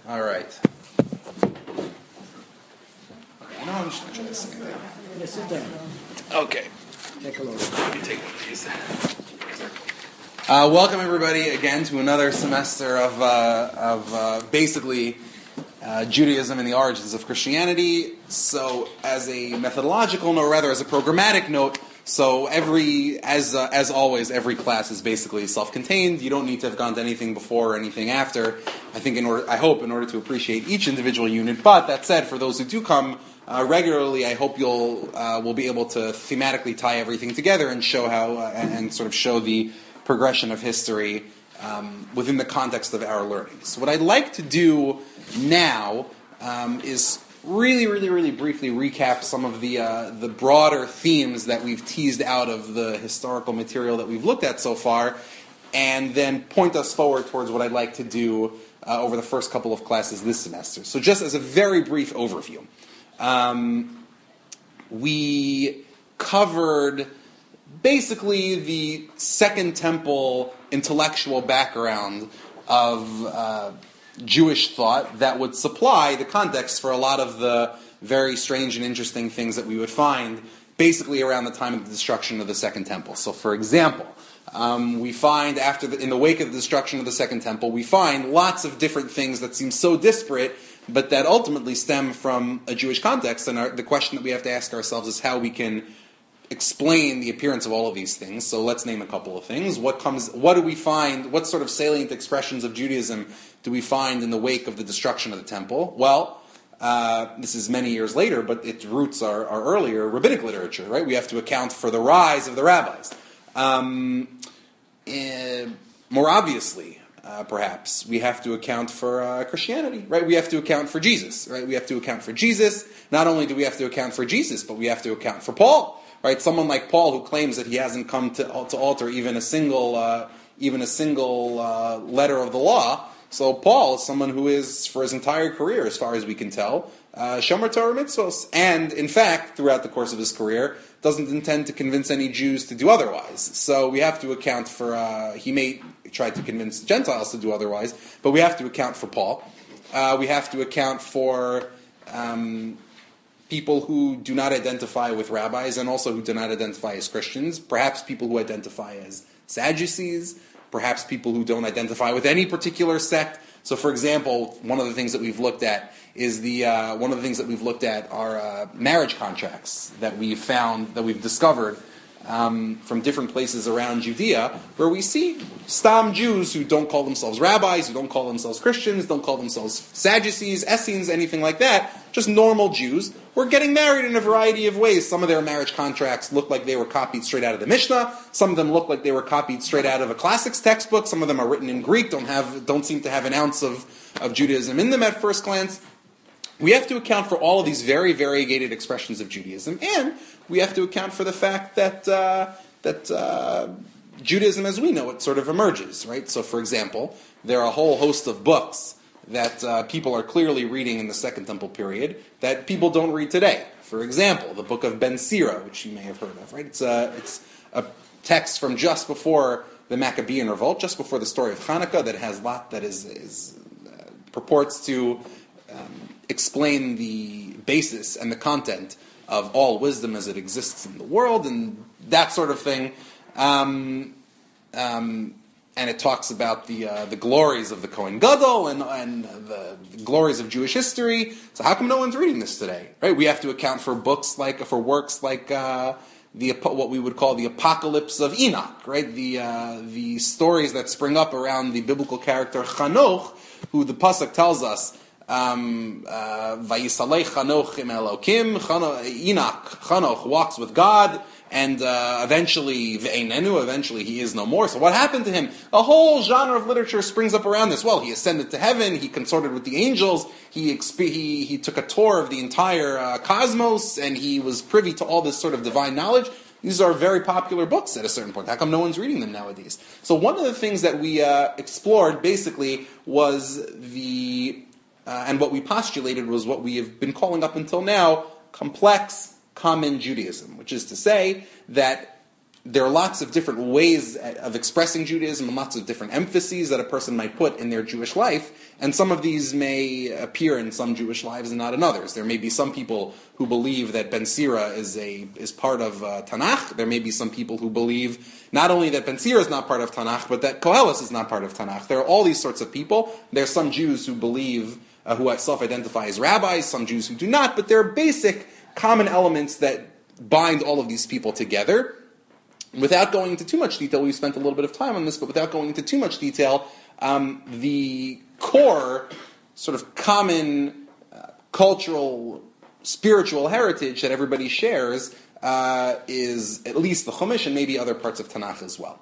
All right. No, I'm just going to try to sit down. Yeah, sit down. Okay. Take a look. Let me take one of these. Welcome everybody again to another semester of basically Judaism and the origins of Christianity. So, as a methodological note, or rather as a programmatic note, so as always, every class is basically self-contained. You don't need to have gone to anything before or anything after. I think I hope in order to appreciate each individual unit. But that said, for those who do come regularly, I hope will be able to thematically tie everything together and show how and sort of show the progression of history within the context of our learning. So what I'd like to do now is really briefly recap some of the broader themes that we've teased out of the historical material that we've looked at so far, and then point us forward towards what I'd like to do over the first couple of classes this semester. So just as a very brief overview, we covered basically the Second Temple intellectual background of Jewish thought that would supply the context for a lot of the very strange and interesting things that we would find basically around the time of the destruction of the Second Temple. So, for example, we find in the wake of the destruction of the Second Temple, we find lots of different things that seem so disparate, but that ultimately stem from a Jewish context. And the question that we have to ask ourselves is how we can explain the appearance of all of these things. So let's name a couple of things. What do we find? What sort of salient expressions of Judaism do we find in the wake of the destruction of the temple? Well, this is many years later, but its roots are earlier, rabbinic literature, right? We have to account for the rise of the rabbis. More obviously, perhaps, we have to account for Christianity, right? We have to account for Jesus, right? We have to account for Jesus. Not only do we have to account for Jesus, but we have to account for Paul, right? Someone like Paul who claims that he hasn't come to alter even a single letter of the law. So Paul is someone who is, for his entire career, as far as we can tell, Shomer Torah Mitzvos, and in fact, throughout the course of his career, doesn't intend to convince any Jews to do otherwise. So we have to account for, he may try to convince Gentiles to do otherwise, but we have to account for Paul. We have to account for people who do not identify with rabbis and also who do not identify as Christians, perhaps people who identify as Sadducees, perhaps people who don't identify with any particular sect. So, for example, one of the things that we've looked at are marriage contracts that we've found, that we've discovered from different places around Judea, where we see Stam Jews who don't call themselves rabbis, who don't call themselves Christians, don't call themselves Sadducees, Essenes, anything like that, just normal Jews, who are getting married in a variety of ways. Some of their marriage contracts look like they were copied straight out of the Mishnah. Some of them look like they were copied straight out of a classics textbook. Some of them are written in Greek, don't seem to have an ounce of Judaism in them at first glance. We have to account for all of these very variegated expressions of Judaism, and we have to account for the fact that Judaism as we know it sort of emerges, right? So, for example, there are a whole host of books that people are clearly reading in the Second Temple period that people don't read today. For example, the book of Ben Sira, which you may have heard of, right? It's a text from just before the Maccabean revolt, just before the story of Hanukkah, that has lot that purports to explain the basis and the content of all wisdom as it exists in the world, and that sort of thing. And it talks about the glories of the Kohen Gadol and the glories of Jewish history. So how come no one's reading this today? Right? We have to account for works like what we would call the Apocalypse of Enoch, right? The stories that spring up around the biblical character Chanoch, who the pasuk tells us, Vayisalei Chanoch im Elokim. Enoch, Chanoch, walks with God, and eventually he is no more. So what happened to him? A whole genre of literature springs up around this. Well, he ascended to heaven, he consorted with the angels, he took a tour of the entire cosmos, and he was privy to all this sort of divine knowledge. These are very popular books at a certain point. How come no one's reading them nowadays? So one of the things that we explored basically was and what we postulated was what we have been calling up until now complex common Judaism, which is to say that there are lots of different ways of expressing Judaism and lots of different emphases that a person might put in their Jewish life, and some of these may appear in some Jewish lives and not in others. There may be some people who believe that Ben Sira is part of Tanakh. There may be some people who believe not only that Ben Sira is not part of Tanakh, but that Koheles is not part of Tanakh. There are all these sorts of people. There are some Jews who believe, who self-identify as rabbis, some Jews who do not, but there are basic common elements that bind all of these people together. Without going into too much detail, we spent a little bit of time on this, but without going into too much detail, the core sort of common cultural, spiritual heritage that everybody shares is at least the Chumash and maybe other parts of Tanakh as well.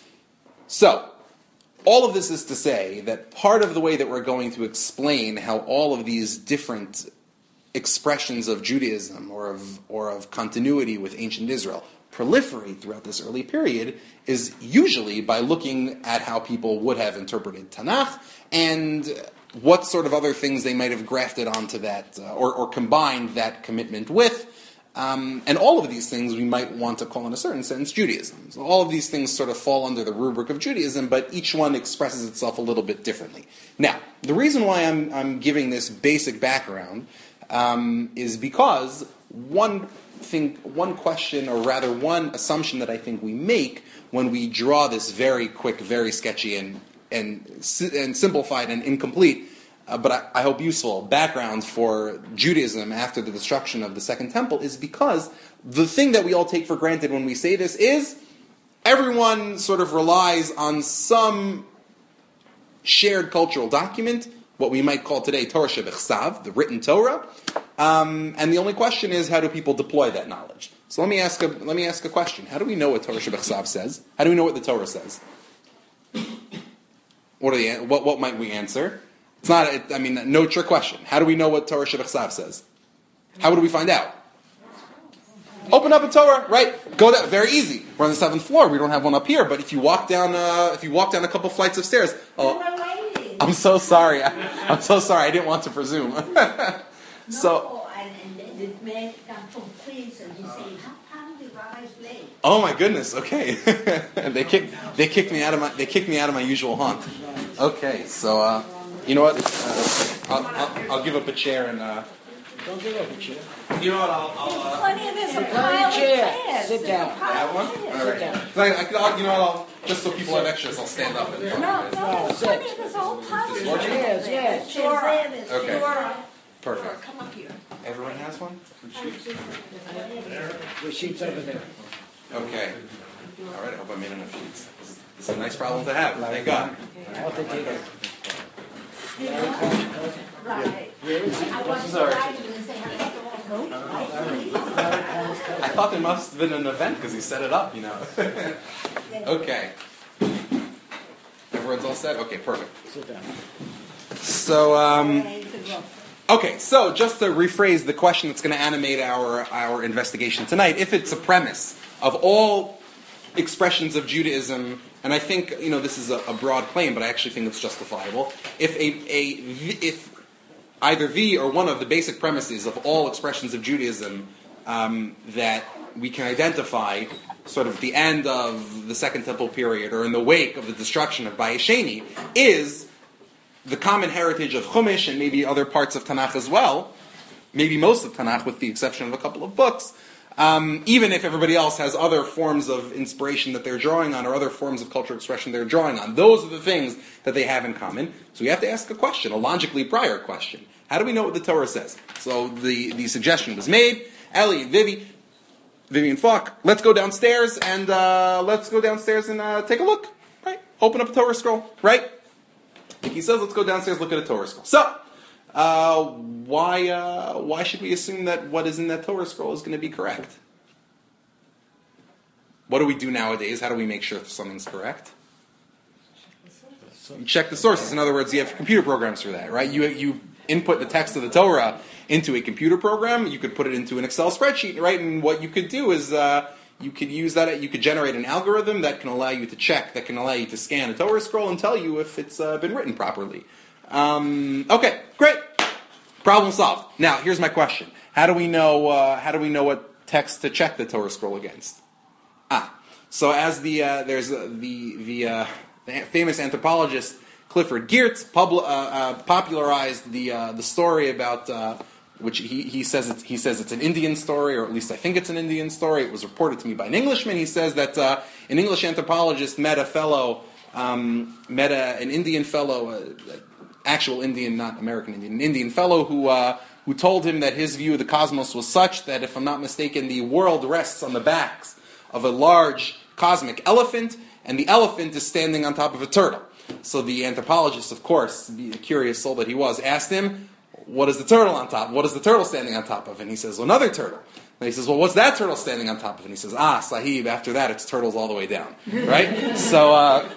So, all of this is to say that part of the way that we're going to explain how all of these different expressions of Judaism or of continuity with ancient Israel proliferate throughout this early period is usually by looking at how people would have interpreted Tanakh and what sort of other things they might have grafted onto that or combined that commitment with. And all of these things we might want to call in a certain sense Judaism. So all of these things sort of fall under the rubric of Judaism, but each one expresses itself a little bit differently. Now, the reason why I'm giving this basic background is because one question, or rather one assumption that I think we make when we draw this very quick, very sketchy and simplified and incomplete, but I hope useful background for Judaism after the destruction of the Second Temple is because the thing that we all take for granted when we say this is everyone sort of relies on some shared cultural document, what we might call today Torah Shebechsav, the written Torah, and the only question is how do people deploy that knowledge? So let me ask a question. How do we know what Torah Shebechsav says? How do we know what the Torah says? What might we answer? It's not. No trick question. How do we know what Torah Shebechsav says? How would we find out? Open up a Torah, right? Go down. Very easy. We're on the 7th floor. We don't have one up here. But if you walk down a couple flights of stairs, I'm so sorry. I'm so sorry. I didn't want to presume. Oh my goodness. Okay. they kicked me out of my usual haunt. Okay. So you know what? I'll give up a chair and. Don't give up a chair. You know what? I'll plenty of this. A pile of chairs. Sit down. Have one? All right. Just so people have extras, I'll stand up. No, there's plenty of this whole pile of Chairs, yes. Okay. Perfect. Come up here. Everyone has one? The sheet's over there. Okay. All right. I hope I made enough sheets. This is a nice problem to have. Thank God. I'll take it. Right. I wasn't arriving and say, I have to all go. I thought there must have been an event because he set it up, Okay. Everyone's all set? Okay, perfect. Sit down. So, okay, so just to rephrase the question that's going to animate our investigation tonight, if it's a premise of all expressions of Judaism, and I think this is a broad claim, but I actually think it's justifiable. If either the or one of the basic premises of all expressions of Judaism that we can identify, sort of the end of the Second Temple period or in the wake of the destruction of Bayis Sheni, is the common heritage of Chumash and maybe other parts of Tanakh as well, maybe most of Tanakh with the exception of a couple of books. Even if everybody else has other forms of inspiration that they're drawing on or other forms of cultural expression they're drawing on. Those are the things that they have in common. So we have to ask a question, a logically prior question. How do we know what the Torah says? So the suggestion was made. Ellie and Vivian Falk, let's go downstairs and take a look. Right? Open up a Torah scroll. Right? He says, let's go downstairs, look at a Torah scroll. So, why should we assume that what is in that Torah scroll is going to be correct? What do we do nowadays? How do we make sure something's correct? You check the sources. In other words, you have computer programs for that, right? You input the text of the Torah into a computer program. You could put it into an Excel spreadsheet, right? And what you could do is you could use that. You could generate an algorithm that can allow you to check, that can allow you to scan a Torah scroll and tell you if it's been written properly. Okay, great. Problem solved. Now, here's my question: How do we know what text to check the Torah scroll against? So as there's the famous anthropologist Clifford Geertz popularized the story about which he says it's an Indian story, or at least I think it's an Indian story. It was reported to me by an Englishman. He says that an English anthropologist met an Indian fellow, actual Indian, not American Indian, an Indian fellow who told him that his view of the cosmos was such that, if I'm not mistaken, the world rests on the backs of a large cosmic elephant, and the elephant is standing on top of a turtle. So the anthropologist, of course, the curious soul that he was, asked him, what is the turtle on top? What is the turtle standing on top of? And he says, well, another turtle. And he says, well, what's that turtle standing on top of? And he says, Sahib, after that, it's turtles all the way down. Right? So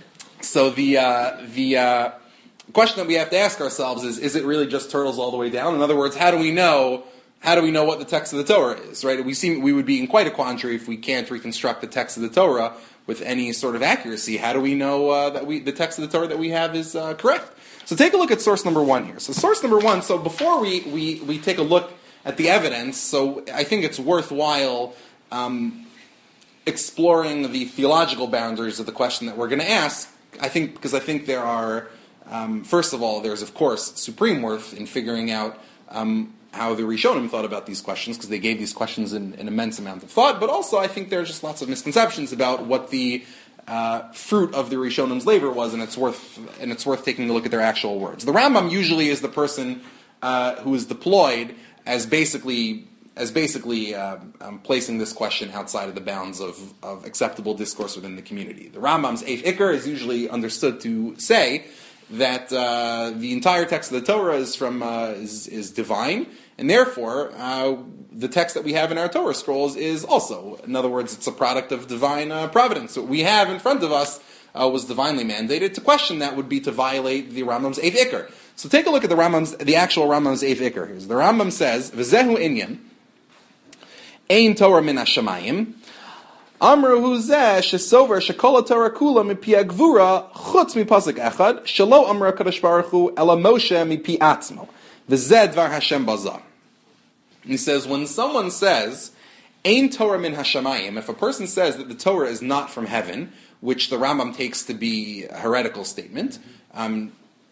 the question that we have to ask ourselves is it really just turtles all the way down? In other words, how do we know what the text of the Torah is? Right? We would be in quite a quandary if we can't reconstruct the text of the Torah with any sort of accuracy. How do we know that the text of the Torah that we have is correct? So take a look at source number 1 here. So source number 1, so before we take a look at the evidence, so I think it's worthwhile exploring the theological boundaries of the question that we're going to ask, because I think there are, first of all, there's of course supreme worth in figuring out how the Rishonim thought about these questions, because they gave these questions an immense amount of thought, but also I think there are just lots of misconceptions about what the fruit of the Rishonim's labor was, and it's worth taking a look at their actual words. The Rambam usually is the person who is deployed as basically placing this question outside of the bounds of acceptable discourse within the community. The Rambam's Eif Iker is usually understood to say that the entire text of the Torah is divine, and therefore the text that we have in our Torah scrolls is also, in other words, it's a product of divine providence. What we have in front of us was divinely mandated. To question that would be to violate the Rambam's Eif Iker. So take a look at the actual Rambam's Eif Iker. Here, the Rambam says, "V'zehu inyan, ein Torah min hashamayim." Amru hu zeh shesover shekol Torah kula mipi agvura chutz mipasuk echad shelo amra Kadosh Baruch Hu ela Moshe mipi atzmo v'zeh dvar Hashem bazah. He says, when someone says ein Torah min hashamayim, if a person says that the Torah is not from heaven, which the Rambam takes to be a heretical statement, I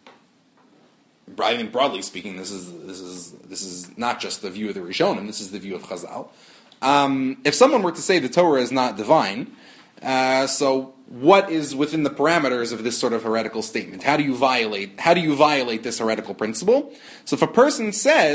think broadly speaking, this is not just the view of the Rishonim. This is the view of Chazal. If someone were to say the Torah is not divine, so what is within the parameters of this sort of heretical statement? How do you violate this heretical principle? So if a person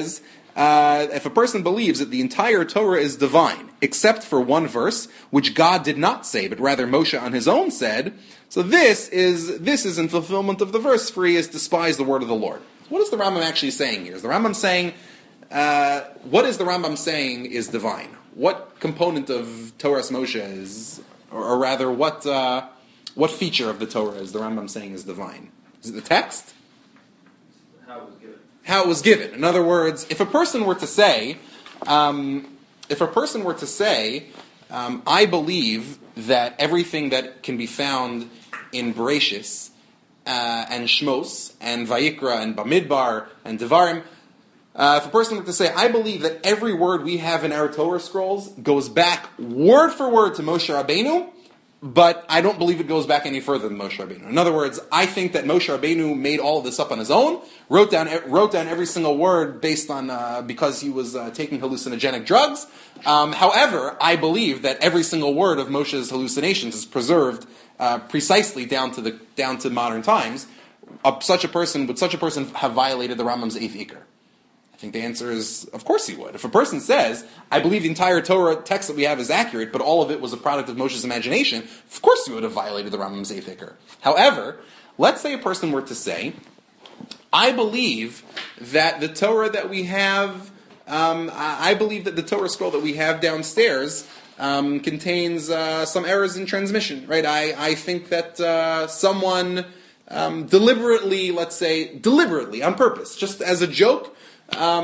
believes that the entire Torah is divine, except for one verse, which God did not say, but rather Moshe on his own said, so this is in fulfillment of the verse, for he has despised the word of the Lord. What is the Rambam actually saying here? Is the Rambam saying, what is the Rambam saying is divine? What component of Torah's Moshe is, or rather, what feature of the Torah is the Rambam saying is divine? Is it the text? How it was given. In other words, if a person were to say, I believe that everything that can be found in Bereshis and Shmos and Vayikra and Bamidbar and Devarim, if a person were to say, I believe that every word we have in our Torah scrolls goes back word for word to Moshe Rabbeinu, but I don't believe it goes back any further than Moshe Rabbeinu. In other words, I think that Moshe Rabbeinu made all of this up on his own, wrote down every single word based on because he was taking hallucinogenic drugs. However, I believe that every single word of Moshe's hallucinations is preserved precisely down to modern times. Would such a person have violated the Rambam's Eif Iker? I think the answer is, of course he would. If a person says, I believe the entire Torah text that we have is accurate, but all of it was a product of Moshe's imagination, of course he would have violated the Rambam's Eif Iker. However, let's say a person were to say, I believe that the Torah that we have, I believe that the Torah scroll that we have downstairs contains some errors in transmission, right? I think that someone deliberately, on purpose, just as a joke, took a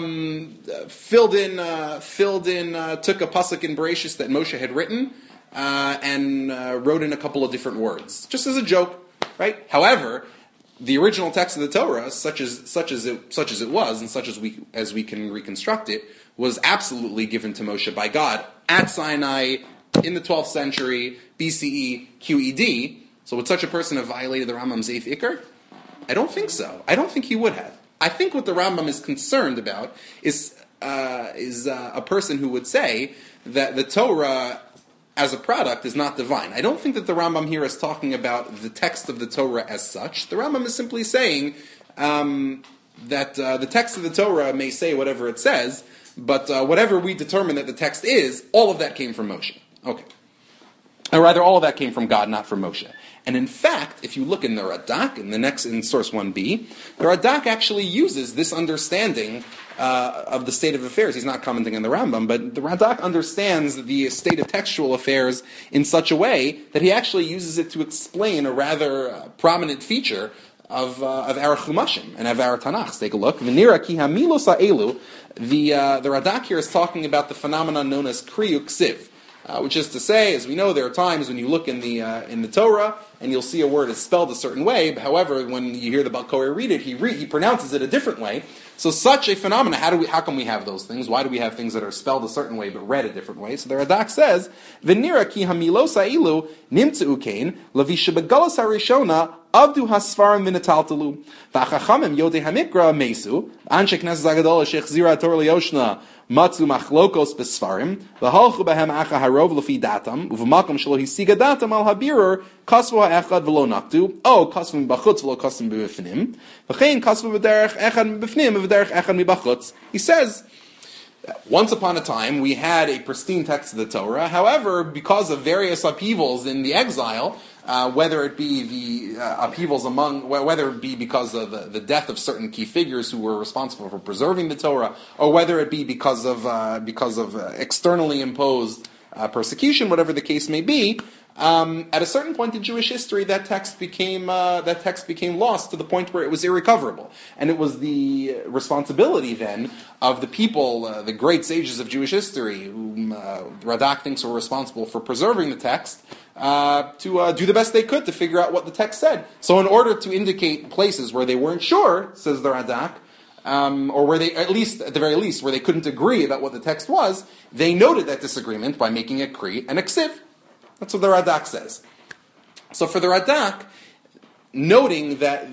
pasuk in Bereshis that Moshe had written and wrote in a couple of different words, just as a joke, right? However, the original text of the Torah, such as it was, and such as we can reconstruct it, was absolutely given to Moshe by God at Sinai, in the 12th century BCE QED, so would such a person have violated the Rambam's eighth Iker? I don't think so. I don't think he would have. I think what the Rambam is concerned about is a person who would say that the Torah as a product is not divine. I don't think that the Rambam here is talking about the text of the Torah as such. The Rambam is simply saying that the text of the Torah may say whatever it says, but whatever we determine that the text is, all of that came from Moshe. Okay. Or rather, all of that came from God, not from Moshe. And in fact, if you look in the Radak, in source 1b, the Radak actually uses this understanding of the state of affairs. He's not commenting on the Rambam, but the Radak understands the state of textual affairs in such a way that he actually uses it to explain a rather prominent feature of our Chumashim and of our Tanakh. Take a look. V'nira ki hamilos ha'elu. The Radak here is talking about the phenomenon known as Kriyu Ksiv. Which is to say, as we know, there are times when you look in the Torah and you'll see a word is spelled a certain way. But however, when you hear the Balkoyer read it, he pronounces it a different way. So such a phenomenon, how can we have those things? Why do we have things that are spelled a certain way but read a different way? So the Radak says, "V'nira ki hamilos ha'ilu nimtzeu kain lavisha begalos harishona avdu hasfarim v'netaltalu v'achachamim yodei hamikra mesu anshe knesses hagadol shechzira Torah liyoshna matzu machlokos besfarim v'halchu behem acha harov lefi datam uv'makom shelo hisiga datam al habirur kasvu ha'echad v'lo naktu o kasvu m'bachutz v'lo kasvu m'bifnim v'chein kasvu v'derech echad m'bifnim v'derech echad m'bachutz." He says, once upon a time, we had a pristine text of the Torah. However, because of various upheavals in the exile, whether it be the upheavals whether it be because of the death of certain key figures who were responsible for preserving the Torah, or whether it be because of externally imposed persecution, whatever the case may be, at a certain point in Jewish history, that text became lost to the point where it was irrecoverable, and it was the responsibility then of the people, the great sages of Jewish history, whom Radak thinks were responsible for preserving the text, to do the best they could to figure out what the text said. So, in order to indicate places where they weren't sure, says the Radak, or where they, at the very least, where they couldn't agree about what the text was, they noted that disagreement by making a kri and a ksiv. That's what the Radak says. So for the Radak, noting that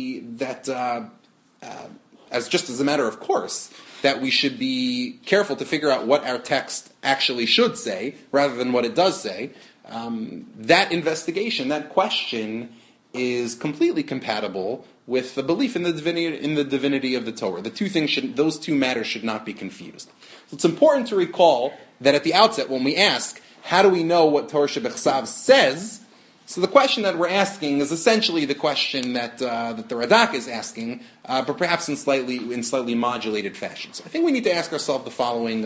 as just as a matter of course, that we should be careful to figure out what our text actually should say, rather than what it does say, that investigation, that question, is completely compatible with the belief in the divinity of the Torah. Those two matters should not be confused. So it's important to recall that at the outset, when we ask, how do we know what Torah Shebechsav says? So the question that we're asking is essentially the question that the Radak is asking, but perhaps in slightly modulated fashion. So I think we need to ask ourselves the following.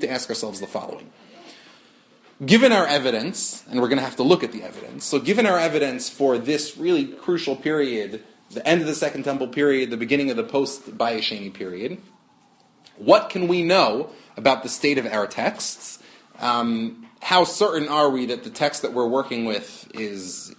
Given our evidence, and we're going to have to look at the evidence. So given our evidence for this really crucial period, the end of the Second Temple period, the beginning of the post-Bayesheni period, what can we know about the state of our texts? How certain are we that the text that we're working with is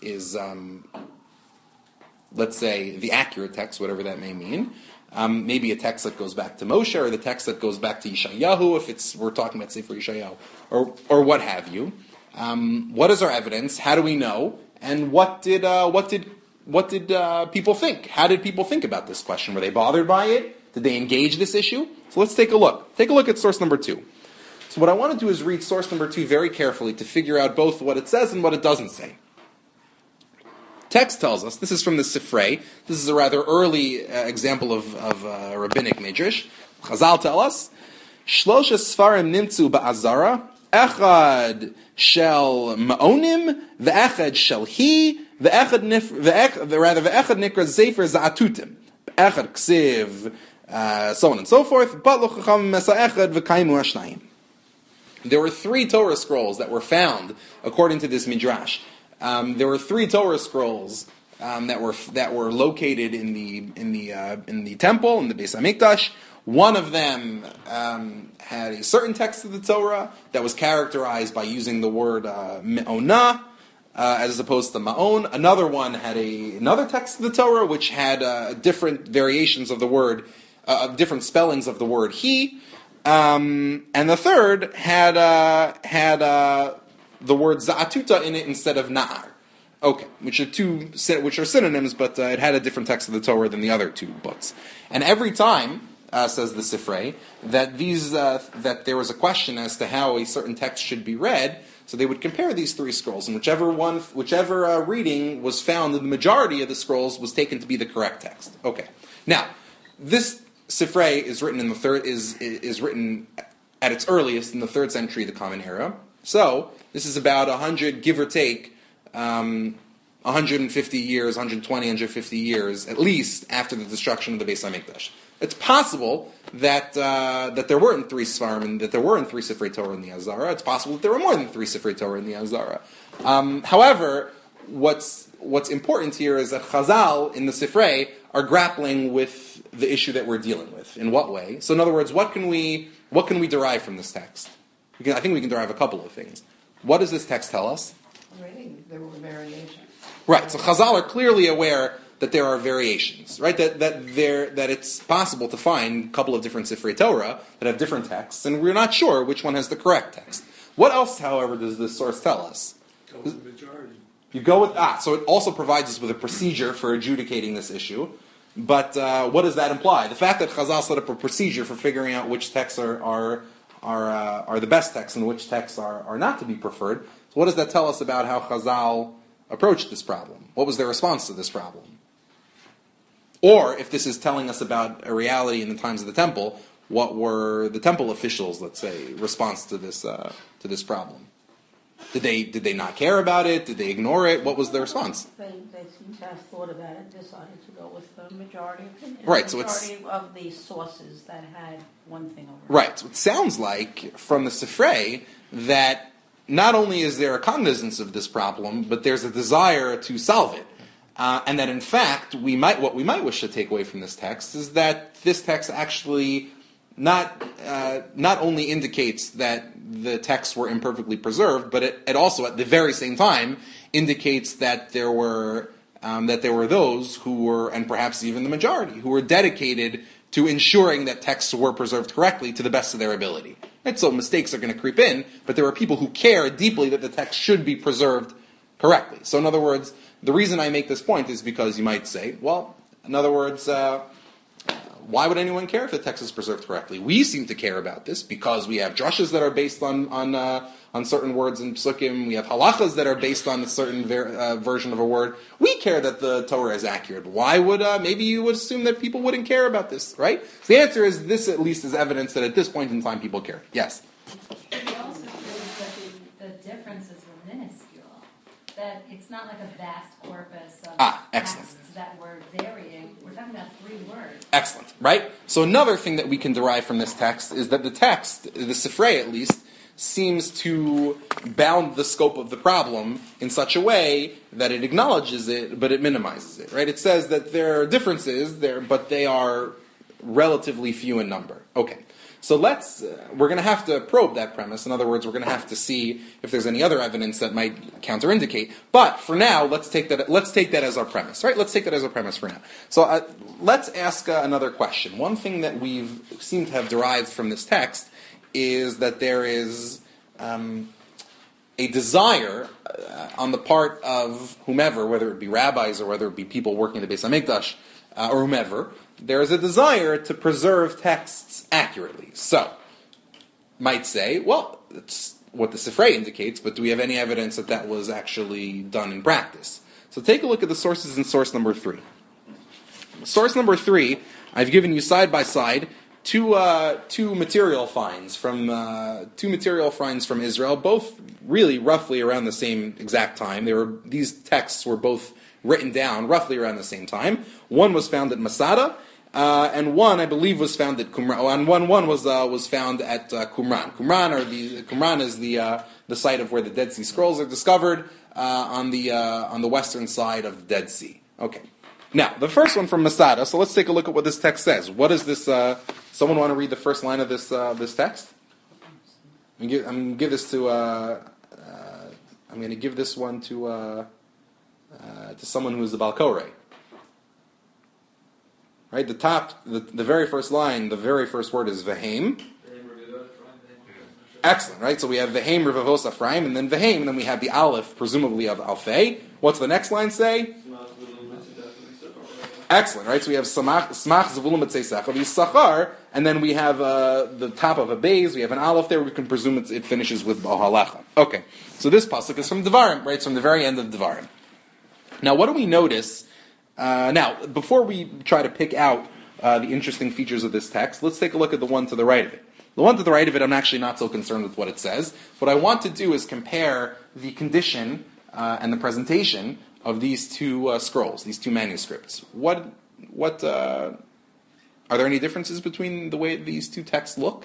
let's say, the accurate text, whatever that may mean? Maybe a text that goes back to Moshe, or the text that goes back to Yeshayahu, if we're talking about Sefer Yeshayahu, or what have you. What is our evidence? How do we know? And what did people think? How did people think about this question? Were they bothered by it? Did they engage this issue? So let's take a look. Take a look at source number 2. So what I want to do is read source number 2 very carefully to figure out both what it says and what it doesn't say. Text tells us, this is from the Sifrei, this is a rather early example of rabbinic midrash. Chazal tell us, Shlosha Sfarim Nimtzu Ba'azara, Echad Shel Ma'onim, Ve'echad Shel Hi, Ve'echad Nikra Zefer Za'atutim, Ve'echad Ksiv, so on and so forth, But Lo Chacham Mesa Echad Ve'kaimu Ashnayim. There were 3 Torah scrolls that were found, according to this midrash. There were 3 Torah scrolls that were located in the temple, in the Beis Hamikdash. One of them had a certain text of the Torah that was characterized by using the word me'onah as opposed to ma'on. Another one had another text of the Torah which had different variations of the word, different spellings of the word he. And the third had the word za'atuta in it instead of na'ar. Okay, which are synonyms, but it had a different text of the Torah than the other two books. And every time, says the Sifrei, that that there was a question as to how a certain text should be read, so they would compare these three scrolls, and whichever reading was found in the majority of the scrolls was taken to be the correct text. Okay, now this Sifrei is written is written at its earliest in the 3rd century of the Common Era. So this is about 100, give or take, 150 years, 120, 150 years, at least, after the destruction of the Beis HaMikdash. It's possible that there weren't 3 Sfarim, and that there weren't 3 Sifrei Torah in the Azara. It's possible that there were more than 3 Sifrei Torah in the Azara. However, what's important here is that Chazal in the Sifrei are grappling with the issue that we're dealing with. In what way? So, in other words, what can we derive from this text? I think we can derive a couple of things. What does this text tell us? Already, there were variations. Right. So Chazal are clearly aware that there are variations, right? That it's possible to find a couple of different Sifrei Torah that have different texts, and we're not sure which one has the correct text. What else, however, does this source tell us? Go with the majority. You go with so it also provides us with a procedure for adjudicating this issue. But what does that imply? The fact that Chazal set up a procedure for figuring out which texts are the best texts and which texts are not to be preferred. So what does that tell us about how Chazal approached this problem? What was their response to this problem? Or, if this is telling us about a reality in the times of the temple, what were the temple officials, let's say, response to this problem? Did they not care about it? Did they ignore it? What was their response? They seem to have thought about it, decided to go with the majority opinion. Right, the so majority of the sources that had one thing over it. Right, so it sounds like, from the Sifrei, that not only is there a cognizance of this problem, but there's a desire to solve it. And that, in fact, what we might wish to take away from this text is that this text actually not only indicates that the texts were imperfectly preserved, but it also, at the very same time, indicates that there were those who were, and perhaps even the majority, who were dedicated to ensuring that texts were preserved correctly to the best of their ability. Right? So mistakes are going to creep in, but there are people who care deeply that the text should be preserved correctly. So, in other words, the reason I make this point is because you might say, well, in other words, why would anyone care if the text is preserved correctly? We seem to care about this because we have drushes that are based on certain words in psukim. We have halachas that are based on a certain version of a word. We care that the Torah is accurate. Why would maybe you would assume that people wouldn't care about this, right? So the answer is this. At least is evidence that at this point in time people care. Yes. It also proves that the differences were minuscule. That it's not like a vast corpus of excellent. texts that were varying. We're talking about 3 words. Excellent, right? So another thing that we can derive from this text is that the text, the Sifrei at least, seems to bound the scope of the problem in such a way that it acknowledges it, but it minimizes it, right? It says that there are differences there, but they are relatively few in number. Okay. So we're going to have to probe that premise. In other words, we're going to have to see if there's any other evidence that might counterindicate. But for now, let's take that as our premise, right? Let's take that as our premise for now. So let's ask another question. One thing that we've seemed to have derived from this text is that there is a desire on the part of whomever, whether it be rabbis or whether it be people working at the Beis HaMikdash or whomever, there is a desire to preserve texts accurately. So, might say, well, that's what the Sifrei indicates, but do we have any evidence that was actually done in practice? So take a look at the sources in source number 3. Source number 3, I've given you side by side two material finds from Israel, both really roughly around the same exact time. These texts were both written down roughly around the same time. One was found at Masada, and one, I believe, was found at Qumran. And one was found at Qumran. Qumran is the site of where the Dead Sea Scrolls are discovered on the western side of the Dead Sea. Okay. Now, the first one from Masada. So let's take a look at what this text says. What is this? Someone want to read the first line of this text? I'm going to give this to. I'm going to give this one to someone who is the Balkorei. Right, the very first line, the very first word is Vehem. Excellent, right? So we have V'heim Revavos Ephraim, and then V'heim, and then we have the Aleph, presumably of Alfei. What's the next line say? Excellent, right? So we have Smach Zavulim B'tzei Yisachar, and then we have the top of a Beis, we have an Aleph there, we can presume it finishes with B'halecha. Okay, so this pasuk is from Devarim, right? It's from the very end of Devarim. Now, what do we notice? Now, before we try to pick out the interesting features of this text, let's take a look at the one to the right of it. The one to the right of it, I'm actually not so concerned with what it says. What I want to do is compare the condition and the presentation of these two scrolls, these two manuscripts. Are there any differences between the way these two texts look?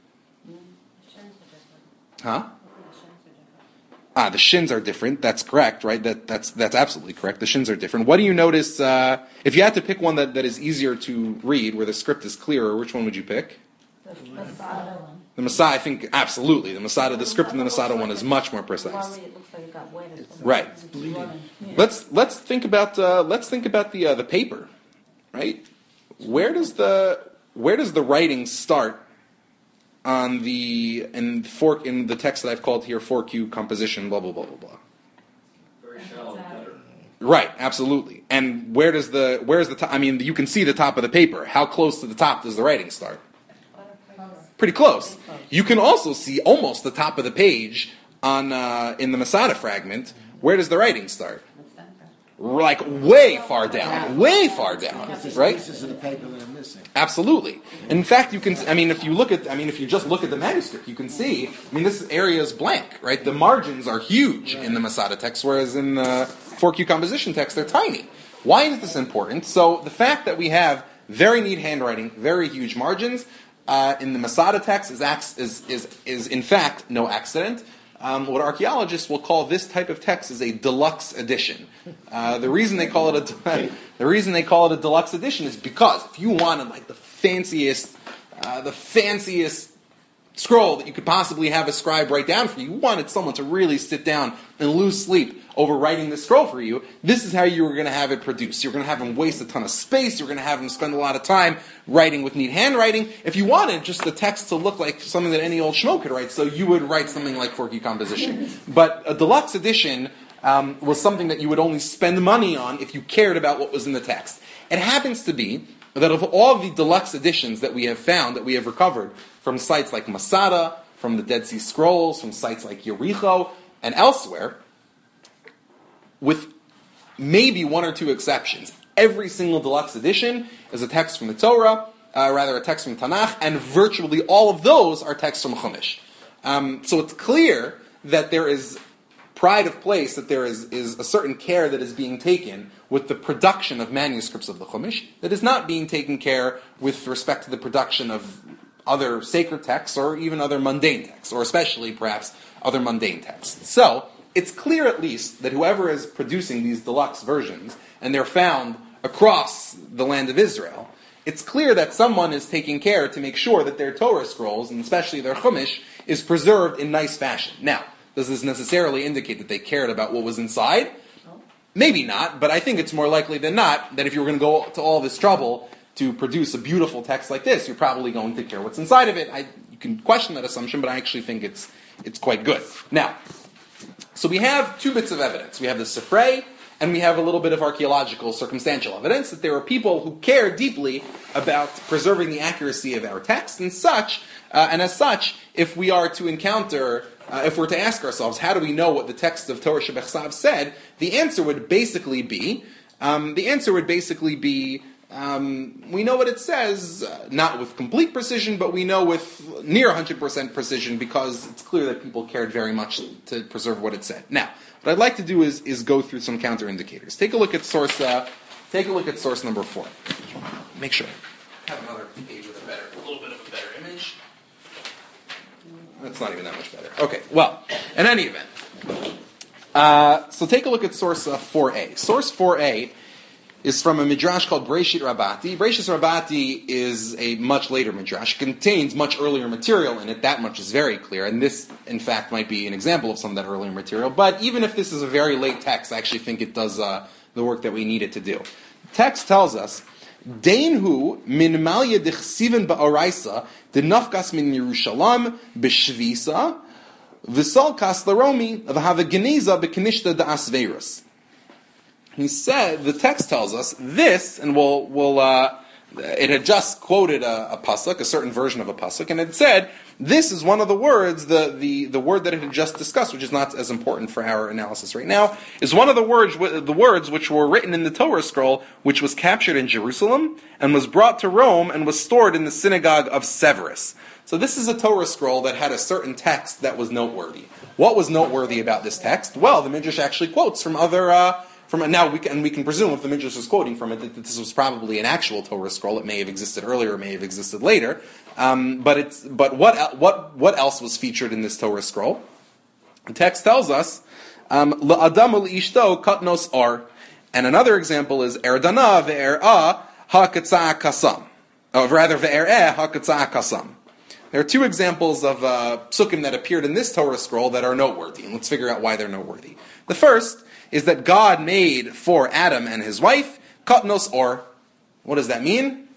Huh? The shins are different. That's correct, right? That's absolutely correct. The shins are different. What do you notice? If you had to pick one that is easier to read, where the script is clearer, which one would you pick? The Masada, I think, absolutely. The Masada, the script in the Masada one is much more precise. Right. Let's think about the paper, right? Where does the writing start on in the text that I've called here 4Q composition, blah blah blah blah blah. Very shallow gutter. Right, absolutely. And where's the top? I mean, you can see the top of the paper. How close to the top does the writing start? Pretty close. You can also see almost the top of the page in the Masada fragment. Where does the writing start? Like way far down, right? Pieces of the paper that are missing. Absolutely. In fact, you can. If you just look at the manuscript, you can see. This area is blank, right? The margins are huge in the Masada text, whereas in the 4Q composition text, they're tiny. Why is this important? So the fact that we have very neat handwriting, very huge margins in the Masada text is in fact no accident. What archaeologists will call this type of text is a deluxe edition. The reason they call it a deluxe edition is because if you wanted like the fanciest scroll that you could possibly have a scribe write down for you, you wanted someone to really sit down and lose sleep over writing the scroll for you, this is how you were going to have it produced. You're going to have him waste a ton of space. You're going to have him spend a lot of time writing with neat handwriting. If you wanted just the text to look like something that any old schmo could write, so you would write something like 4Q composition. But a deluxe edition was something that you would only spend money on if you cared about what was in the text. It happens to be that of all the deluxe editions that we have found, that we have recovered from sites like Masada, from the Dead Sea Scrolls, from sites like Yericho, and elsewhere, with maybe one or two exceptions, every single deluxe edition is a text from the Torah, a text from Tanakh, and virtually all of those are texts from Chumash. So it's clear that there is pride of place, that there is a certain care that is being taken with the production of manuscripts of the Chumash that is not being taken care with respect to the production of other sacred texts or even other mundane texts, or especially perhaps other mundane texts. So it's clear at least that whoever is producing these deluxe versions, and they're found across the land of Israel, it's clear that someone is taking care to make sure that their Torah scrolls, and especially their Chumash, is preserved in nice fashion. Now, does this necessarily indicate that they cared about what was inside? Maybe not, but I think it's more likely than not that if you were going to go to all this trouble to produce a beautiful text like this, you're probably going to care what's inside of it. You can question that assumption, but I actually think it's quite good. Now, so we have two bits of evidence. We have the Sifrei, and we have a little bit of archaeological circumstantial evidence that there are people who care deeply about preserving the accuracy of our text and such. And as such, if we are to encounter, if we're to ask ourselves, how do we know what the text of Torah Shebechsav said? The answer would basically be, we know what it says, not with complete precision, but we know with near 100% precision because it's clear that people cared very much to preserve what it said. Now, what I'd like to do is go through some counter indicators. Take a look at source number 4. Make sure I have another page with a little bit of a better image. That's not even that much better. Okay, well, in any event, so take a look at source 4a. Source 4a is from a midrash called Breshit Rabbati. Breshit Rabbati is a much later midrash. It contains much earlier material in it. That much is very clear. And this, in fact, might be an example of some of that earlier material. But even if this is a very late text, I actually think it does the work that we need it to do. The text tells us Deinhu min malya dechsiven ba'oraisa denafkas min Yerushalam b'shvisa v'sal kas laromi v'hava geneza b'kenishta da'asverus. He said, the text tells us this, and it had just quoted a pasuk, a certain version of a pasuk, and it said, this is one of the words, the word that it had just discussed, which is not as important for our analysis right now, is one of the words which were written in the Torah scroll, which was captured in Jerusalem, and was brought to Rome, and was stored in the synagogue of Severus. So this is a Torah scroll that had a certain text that was noteworthy. What was noteworthy about this text? Well, the Midrash actually quotes from other... Now we can presume, if the Midrash is quoting from it, that this was probably an actual Torah scroll. It may have existed earlier, it may have existed later. But what else was featured in this Torah scroll? The text tells us la'adam u'ishto katnos ar, and another example is erdana ve'er'a ha'katzah kasam, or rather ve'er'eh ha'katzah kasam. There are two examples of psukim that appeared in this Torah scroll that are noteworthy, and let's figure out why they're noteworthy. The first is that God made for Adam and his wife katnos or. What does that mean?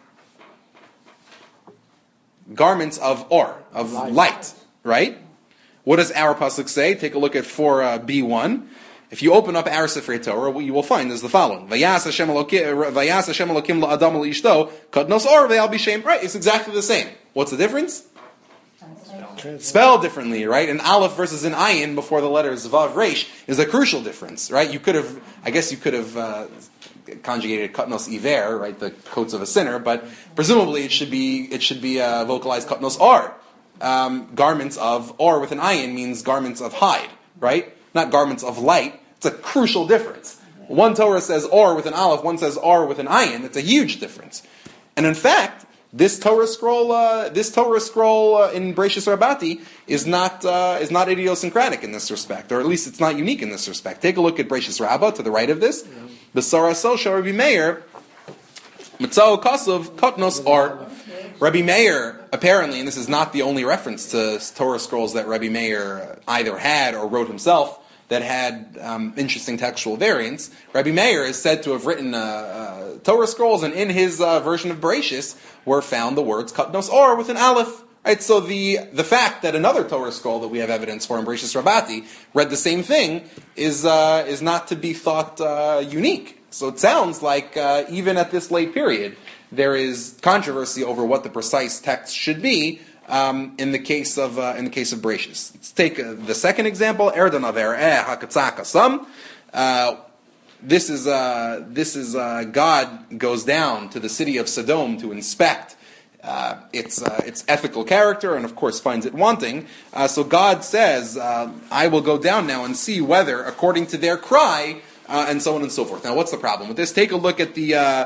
Garments of or, of light, right? What does our pasuk say? Take a look at 4b1. If you open up our Sefer Torah, what you will find is the following: Vayas Hashem Elokim la'adam u'ishto katnos or ve'al b'shem. Right, it's exactly the same. What's the difference? Spelled differently, right? An aleph versus an ayin before the letters vav resh is a crucial difference, right? You could have conjugated katnos iver, right? The coats of a sinner, but presumably it should be vocalized katnos or. Garments of or with an ayin means garments of hide, right? Not garments of light. It's a crucial difference. One Torah says or with an aleph, one says or with an ayin. It's a huge difference, and in fact, this Torah scroll in Bereishis Rabbati is not idiosyncratic in this respect, or at least it's not unique in this respect. Take a look at Bereishis Rabbah to the right of this. B'sara Sosha Rabbi Meir Mitzao Kasav Katnos or. Rabbi Meir apparently, and this is not the only reference to Torah scrolls that Rabbi Meir either had or wrote himself that had interesting textual variants. Rabbi Meir is said to have written Torah scrolls, and in his version of Bereishis were found the words katnos or with an aleph. Right, so the fact that another Torah scroll that we have evidence for in Bereishis Rabbati read the same thing is not to be thought unique. So it sounds like even at this late period there is controversy over what the precise text should be. In the case of Bereishis, let's take the second example. Erdanav er'eh hakatzah kasam. This is God goes down to the city of Sodom to inspect its ethical character, and of course finds it wanting. So God says, "I will go down now and see whether, according to their cry, and so on and so forth." Now, what's the problem with this? Take a look at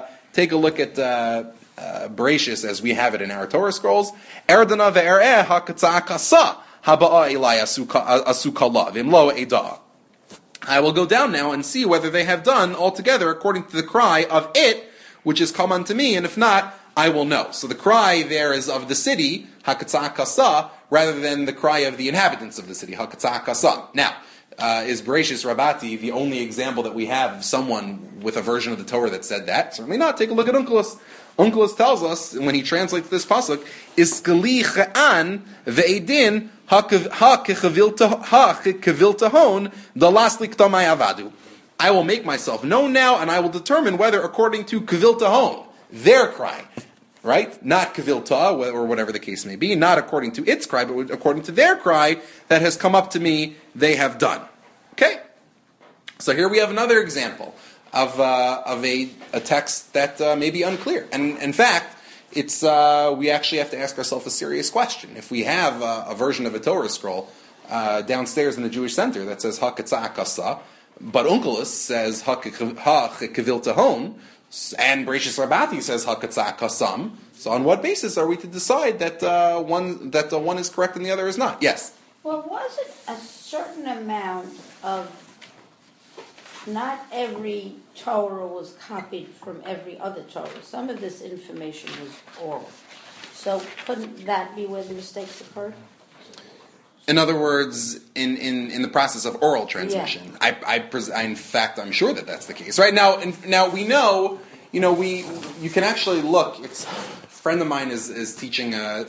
Bereishis as we have it in our Torah scrolls. Erdana ve'er'eh hakatzah kasa haba'a ilai asukala v'imlo edah. I will go down now and see whether they have done altogether according to the cry of it, which has come unto me, and if not, I will know. So the cry there is of the city, hakatzah kasa, rather than the cry of the inhabitants of the city, hakatzah kasa. Now, is Bereishis Rabbati the only example that we have of someone with a version of the Torah that said that? Certainly not. Take a look at Onkelos. Onkelos tells us, when he translates this pasuk, Iskali cha'an ve'edin ha-kechaviltahon dalaslik tamay avadu. I will make myself known now, and I will determine whether, according to keviltahon, their cry, right? Not keviltah, or whatever the case may be, not according to its cry, but according to their cry that has come up to me, they have done. Okay? So here we have another example of a text that may be unclear. And in fact, it's we actually have to ask ourselves a serious question. If we have a version of a Torah scroll downstairs in the Jewish Center that says hakatzah kasa, but Onkelos says ha-keviltahon, and Bereishis Rabbati says hakatzah kasam, so on what basis are we to decide that one is correct and the other is not? Yes? Well, was it a certain amount of, not every Torah was copied from every other Torah. Some of this information was oral. So couldn't that be where the mistakes occurred? In other words, in the process of oral transmission, yeah. In fact, I'm sure that that's the case. Right now we know you can actually look. A friend of mine is teaching a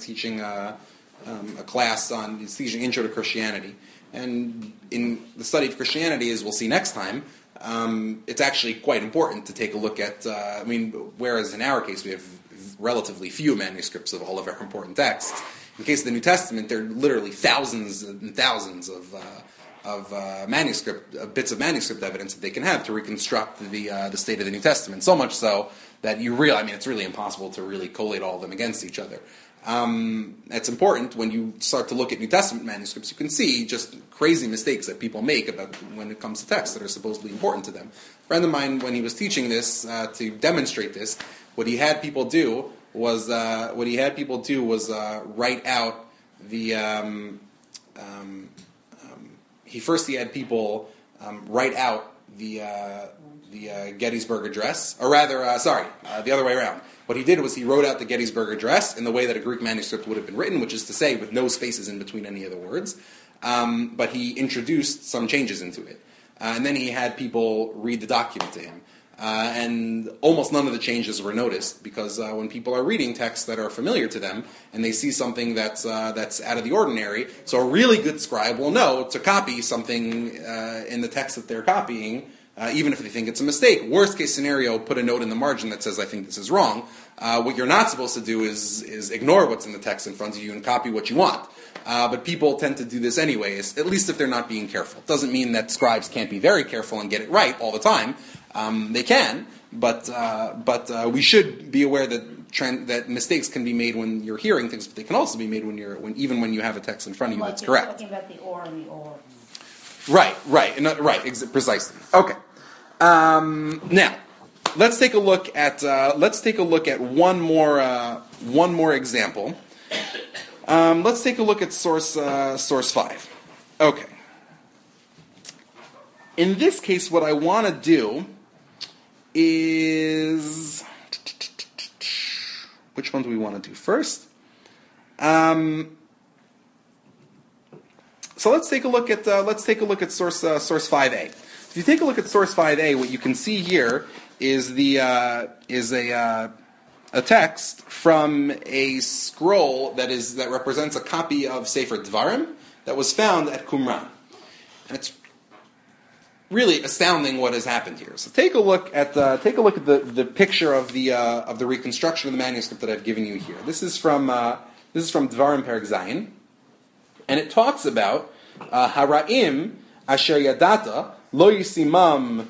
class on. He's teaching Intro to Christianity, and in the study of Christianity, as we'll see next time, it's actually quite important to take a look at. Whereas in our case we have relatively few manuscripts of all of our important texts. In the case of the New Testament, there are literally thousands and thousands of bits of manuscript evidence that they can have to reconstruct the state of the New Testament. So much so that it's really impossible to really collate all of them against each other. It's important when you start to look at New Testament manuscripts, you can see just crazy mistakes that people make about when it comes to texts that are supposedly important to them. A friend of mine, when he was teaching this to demonstrate this, what he had people do was write out the. He had people write out the Gettysburg Address, or rather, the other way around. What he did was he wrote out the Gettysburg Address in the way that a Greek manuscript would have been written, which is to say with no spaces in between any of the words, but he introduced some changes into it. And then he had people read the document to him. And almost none of the changes were noticed, because when people are reading texts that are familiar to them and they see something that's out of the ordinary, so a really good scribe will know to copy something in the text that they're copying, even if they think it's a mistake. Worst case scenario, put a note in the margin that says, I think this is wrong. What you're not supposed to do is ignore what's in the text in front of you and copy what you want. But people tend to do this anyways, at least if they're not being careful. It doesn't mean that scribes can't be very careful and get it right all the time. They can, but we should be aware that mistakes can be made when you're hearing things, but they can also be made even when you have a text in front of you that's correct. Talking about the or and the or. Right, precisely. Okay. Now, let's take a look at one more example. Let's take a look at source 5. Okay. In this case, what I want to do is, which one do we want to do first? So let's take a look at source 5a. If you take a look at source 5a, what you can see here is a text from a scroll that represents a copy of Sefer Dvarim that was found at Qumran, and it's really astounding what has happened here. So take a look at the picture of the reconstruction of the manuscript that I've given you here. This is from Dvarim Perek Zayin, and it talks about Hara'im Asher Yadata Lo Yisimam.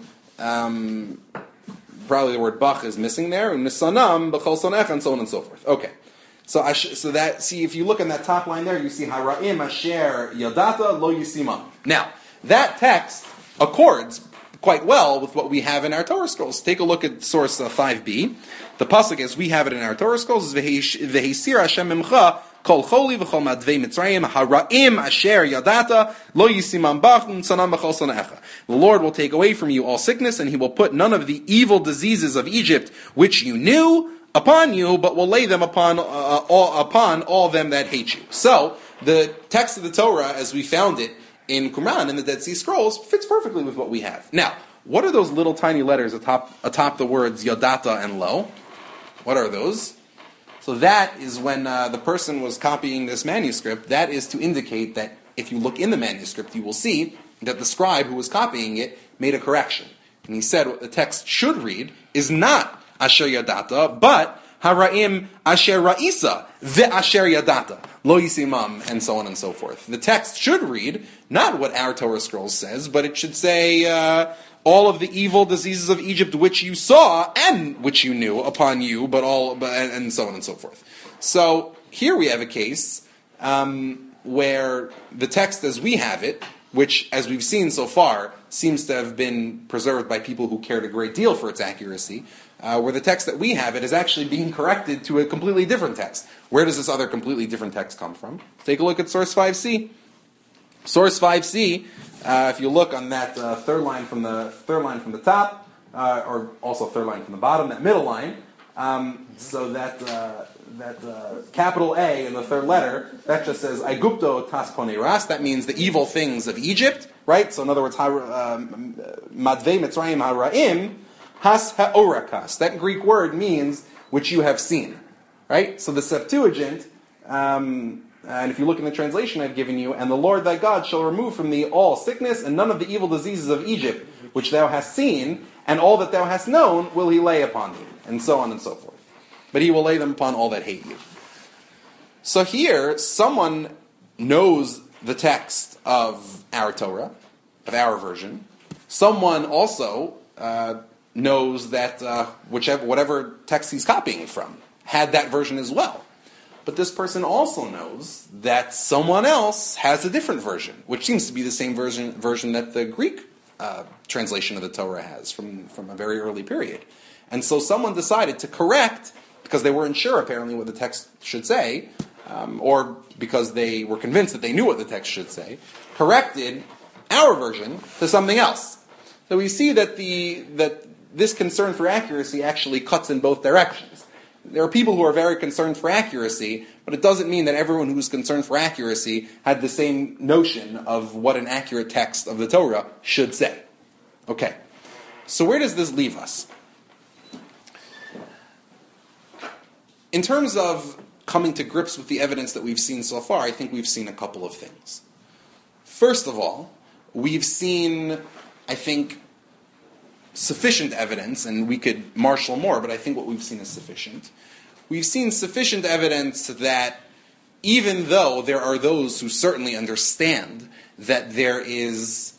Probably the word Bach is missing there. Nisanam B'chol Sonecha, and so on and so forth. Okay. So if you look in that top line there, you see Hara'im Asher Yadata Lo Yisimam. Now, that text accords quite well with what we have in our Torah scrolls. Take a look at source 5b. The pasuk as we have it in our Torah scrolls is V'heisir Hashem Mimcha Kol Choli V'chol Madvei Mitzrayim Hara'im Asher Yadata Lo Yisimam Bach Sanam B'chol Sonecha. The Lord will take away from you all sickness, and He will put none of the evil diseases of Egypt which you knew upon you, but will lay them upon all them that hate you. So the text of the Torah, as we found it in Qumran in the Dead Sea Scrolls, fits perfectly with what we have. Now, what are those little tiny letters atop the words Yadata and Lo? What are those? So that is when the person was copying this manuscript, that is to indicate that if you look in the manuscript, you will see that the scribe who was copying it made a correction. And he said what the text should read is not Asher Yadata, but Hara'im Asher Ra'isa, Ve'asher Yadata, Lo Yisimam, and so on and so forth. The text should read not what our Torah scroll says, but it should say all of the evil diseases of Egypt which you saw and which you knew upon you, and so on and so forth. So here we have a case where the text as we have it, which, as we've seen so far, seems to have been preserved by people who cared a great deal for its accuracy, where the text that we have it is actually being corrected to a completely different text. Where does this other completely different text come from? Take a look at source 5c. Source 5c, if you look on that third line from the top, or also third line from the bottom, that middle line, so that capital A in the third letter, that just says Aigupto tas poneras. That means the evil things of Egypt, right? So in other words, Madvei Mitzrayim Hara'im, Has ha'orakas. That Greek word means which you have seen. Right? So the Septuagint, and if you look in the translation I've given you, and the Lord thy God shall remove from thee all sickness and none of the evil diseases of Egypt, which thou hast seen, and all that thou hast known will he lay upon thee, and so on and so forth. But he will lay them upon all that hate you. So here, someone knows the text of our Torah, of our version. Someone also knows that whatever text he's copying from had that version as well. But this person also knows that someone else has a different version, which seems to be the same version that the Greek translation of the Torah has from a very early period. And so someone decided to correct, because they weren't sure apparently what the text should say, or because they were convinced that they knew what the text should say, corrected our version to something else. So we see that this concern for accuracy actually cuts in both directions. There are people who are very concerned for accuracy, but it doesn't mean that everyone who's concerned for accuracy had the same notion of what an accurate text of the Torah should say. Okay, so where does this leave us? In terms of coming to grips with the evidence that we've seen so far, I think we've seen a couple of things. First of all, we've seen, I think, sufficient evidence, and we could marshal more, but I think what we've seen is sufficient. We've seen sufficient evidence that even though there are those who certainly understand that there is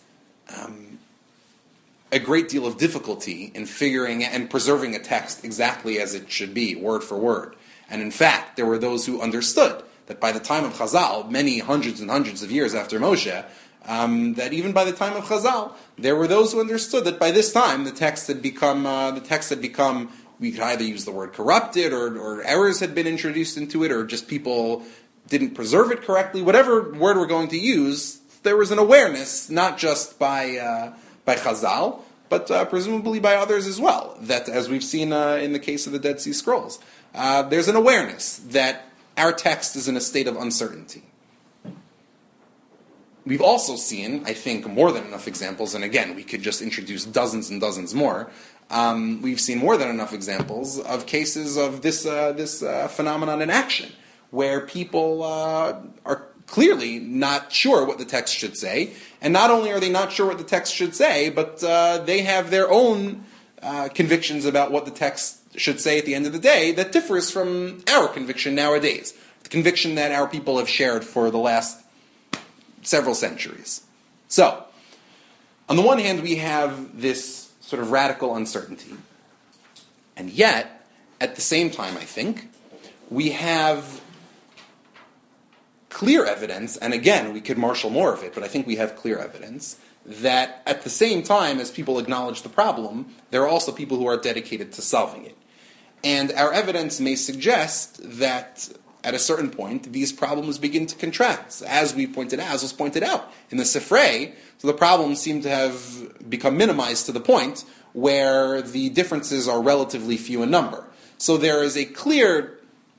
a great deal of difficulty in figuring and preserving a text exactly as it should be, word for word. And in fact, there were those who understood that by the time of Chazal, many hundreds and hundreds of years after Moshe, that even by the time of Chazal, there were those who understood that by this time the text had become, we could either use the word corrupted, or errors had been introduced into it, or just people didn't preserve it correctly. Whatever word we're going to use, there was an awareness, not just by Chazal, but presumably by others as well, that as we've seen in the case of the Dead Sea Scrolls, there's an awareness that our text is in a state of uncertainty. We've also seen, I think, more than enough examples, and again, we could just introduce dozens and dozens more. We've seen more than enough examples of cases of this phenomenon in action, where people are clearly not sure what the text should say, and not only are they not sure what the text should say, but they have their own convictions about what the text should say at the end of the day that differs from our conviction nowadays, the conviction that our people have shared for the last several centuries. So, on the one hand, we have this sort of radical uncertainty, and yet, at the same time, I think, we have clear evidence, and again, we could marshal more of it, but I think we have clear evidence, that at the same time as people acknowledge the problem, there are also people who are dedicated to solving it. And our evidence may suggest that at a certain point, these problems begin to contract. As was pointed out in the Sifrei, so the problems seem to have become minimized to the point where the differences are relatively few in number. So there is a clear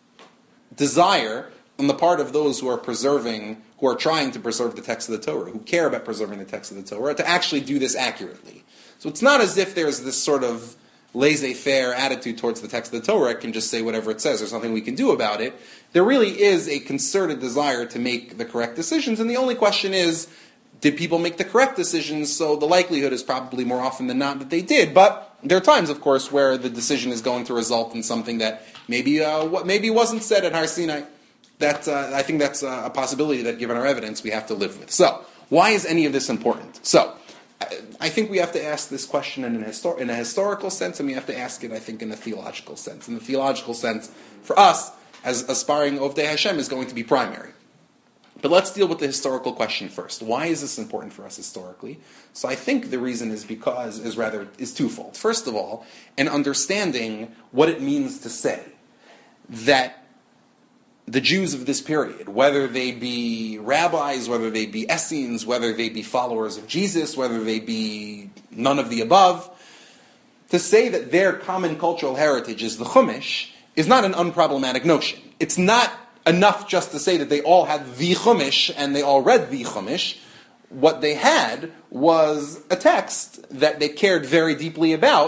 desire on the part of those who are trying to preserve the text of the Torah, who care about preserving the text of the Torah, to actually do this accurately. So it's not as if there's this sort of laissez-faire attitude towards the text of the Torah. It can just say whatever it says. There's nothing we can do about it. There really is a concerted desire to make the correct decisions, and the only question is, did people make the correct decisions? So the likelihood is probably more often than not that they did, but there are times, of course, where the decision is going to result in something that maybe wasn't said at Har Sinai. I think that's a possibility that, given our evidence, we have to live with. So, why is any of this important? So, I think we have to ask this question in a historical sense, and we have to ask it, I think, in a theological sense. In the theological sense, for us, as aspiring Ovdei Hashem, is going to be primary. But let's deal with the historical question first. Why is this important for us historically? So I think the reason is twofold. First of all, an understanding what it means to say that the Jews of this period, whether they be rabbis, whether they be Essenes, whether they be followers of Jesus, whether they be none of the above, to say that their common cultural heritage is the Chumash is not an unproblematic notion. It's not enough just to say that they all had the Chumash and they all read the Chumash. What they had was a text that they cared very deeply about,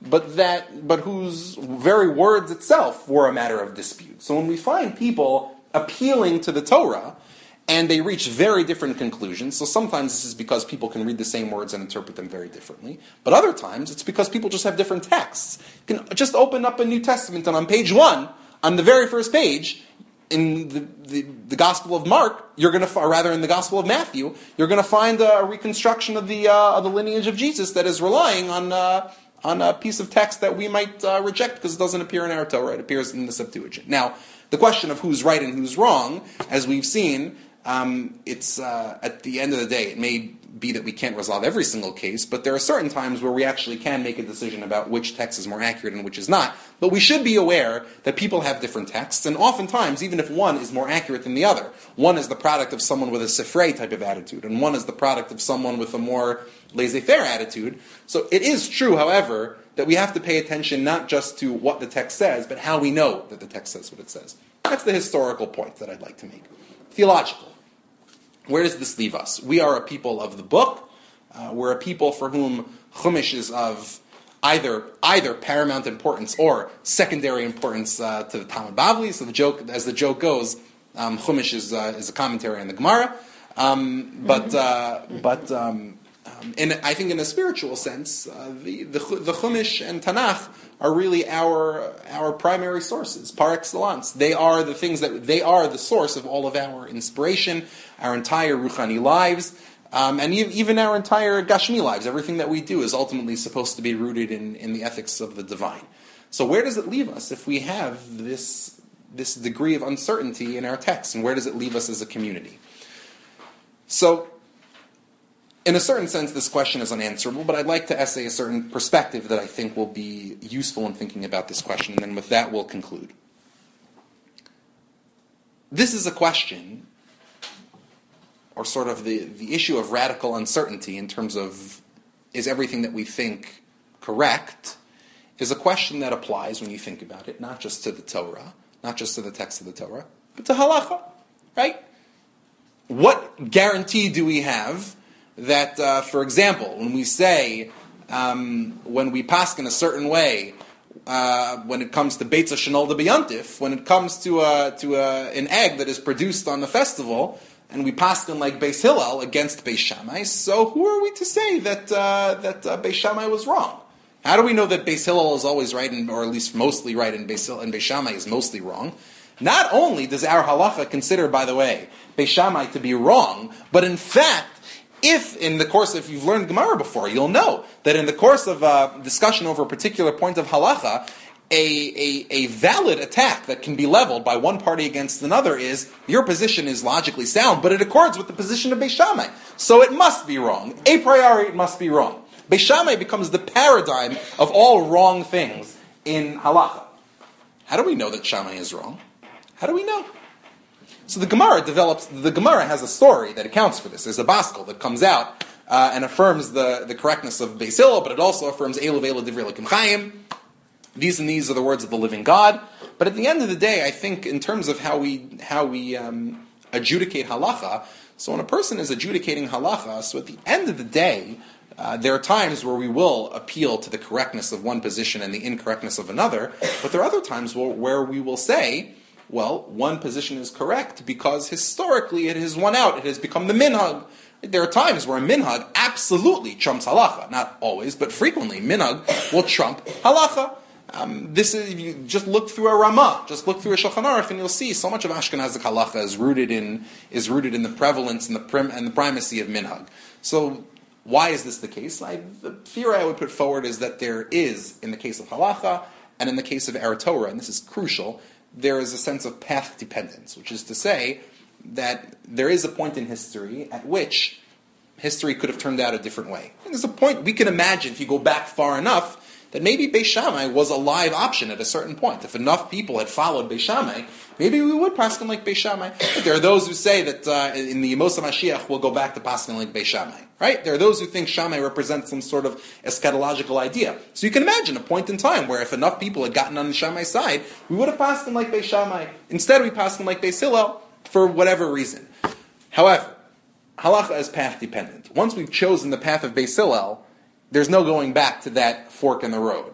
but whose very words itself were a matter of dispute. So when we find people appealing to the Torah, and they reach very different conclusions, so sometimes this is because people can read the same words and interpret them very differently, but other times it's because people just have different texts. You can just open up a New Testament, and on page 1, on the very first page, in the Gospel of Mark, you're going to, or rather in the Gospel of Matthew, you're going to find a reconstruction of the lineage of Jesus that is relying on a piece of text that we might reject because it doesn't appear in our Torah. It appears in the Septuagint. Now, the question of who's right and who's wrong, as we've seen, it's at the end of the day, it may be that we can't resolve every single case, but there are certain times where we actually can make a decision about which text is more accurate and which is not. But we should be aware that people have different texts, and oftentimes, even if one is more accurate than the other, one is the product of someone with a Sifrei type of attitude, and one is the product of someone with a more laissez-faire attitude. So it is true, however, that we have to pay attention not just to what the text says, but how we know that the text says what it says. That's the historical point that I'd like to make. Theological. Where does this leave us? We are a people of the book. We're a people for whom Chumash is of either paramount importance or secondary importance to the Talmud Bavli. So as the joke goes, Chumash is a commentary on the Gemara. I think in a spiritual sense, the Chumash and Tanakh are really our primary sources par excellence. They are the source of all of our inspiration, our entire Ruchani lives, and even our entire Gashmi lives. Everything that we do is ultimately supposed to be rooted in the ethics of the divine. So where does it leave us if we have this degree of uncertainty in our text, and where does it leave us as a community? So, in a certain sense, this question is unanswerable, but I'd like to essay a certain perspective that I think will be useful in thinking about this question, and then with that we'll conclude. This is a question, or sort of the issue of radical uncertainty in terms of, is everything that we think correct, is a question that applies when you think about it, not just to the Torah, not just to the text of the Torah, but to halacha, right? What guarantee do we have that, for example, when we say, when we pass in a certain way, when it comes to Beitza Shenolda B'Yantif, when it comes to an egg that is produced on the festival, and we pass in like Beis Hillel against Beis Shammai, so who are we to say that Beis Shammai was wrong? How do we know that Beis Hillel is always right, or at least mostly right, and Beis Shammai is mostly wrong? Not only does our halacha consider, by the way, Beis Shammai to be wrong, but in fact, if you've learned Gemara before, you'll know that in the course of a discussion over a particular point of halacha, a valid attack that can be leveled by one party against another is, your position is logically sound, but it accords with the position of Beis Shammai. So it must be wrong. A priori, it must be wrong. Beis Shammai becomes the paradigm of all wrong things in halacha. How do we know that Shammai is wrong? How do we know? So the Gemara has a story that accounts for this. There's a baskel that comes out and affirms the correctness of Beis Hillel, but it also affirms Elu V'Elu Divrei Elokim Chaim. These and these are the words of the living God. But at the end of the day, I think in terms of how we adjudicate halacha, so when a person is adjudicating halacha, so at the end of the day, there are times where we will appeal to the correctness of one position and the incorrectness of another, but there are other times where we will say, well, one position is correct because historically it has won out. It has become the minhag. There are times where a minhag absolutely trumps halacha. Not always, but frequently. Minhag will trump halacha. If you just look through a Ramah, just look through a Shulchan Aruch, and you'll see so much of Ashkenazic halacha is rooted in the prevalence and the primacy of minhag. So, why is this the case? The theory I would put forward is that there is, in the case of halacha and in the case of our Torah, and this is crucial, there is a sense of path dependence, which is to say that there is a point in history at which history could have turned out a different way. And there's a point we can imagine, if you go back far enough, that maybe Beis Shammai was a live option at a certain point. If enough people had followed Beis Shammai, maybe we would paskin like Beis Shammai. There are those who say that in the Yemos HaMashiach we'll go back to paskin like Beis Shammai. Right? There are those who think Shammai represents some sort of eschatological idea. So you can imagine a point in time where if enough people had gotten on the Shammai side, we would have paskin like Beis Shammai. Instead we paskin like Beis Hillel for whatever reason. However, halacha is path dependent. Once we've chosen the path of Beis Hillel, there's no going back to that fork in the road.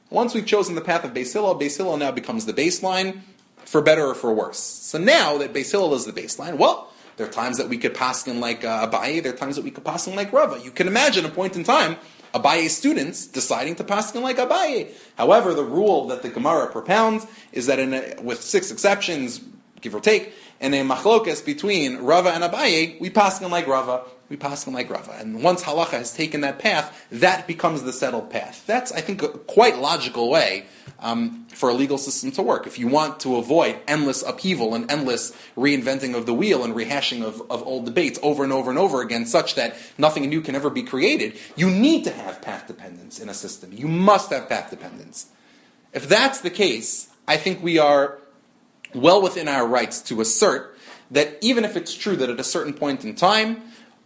Once we've chosen the path of Beis Hillel now becomes the baseline, for better or for worse. So now that Beis Hillel is the baseline, well, there are times that we could paskin like Abaye, there are times that we could paskin like Rava. You can imagine a point in time, Abaye's students deciding to paskin like Abaye. However, the rule that the Gemara propounds is that with 6 exceptions, give or take, in a machlokas between Rava and Abaye, we paskin like Rava. We paskin like Rava. And once halacha has taken that path, that becomes the settled path. That's, I think, a quite logical way for a legal system to work. If you want to avoid endless upheaval and endless reinventing of the wheel and rehashing of old debates over and over and over again, such that nothing new can ever be created, you need to have path dependence in a system. You must have path dependence. If that's the case, I think we are well within our rights to assert that even if it's true that at a certain point in time,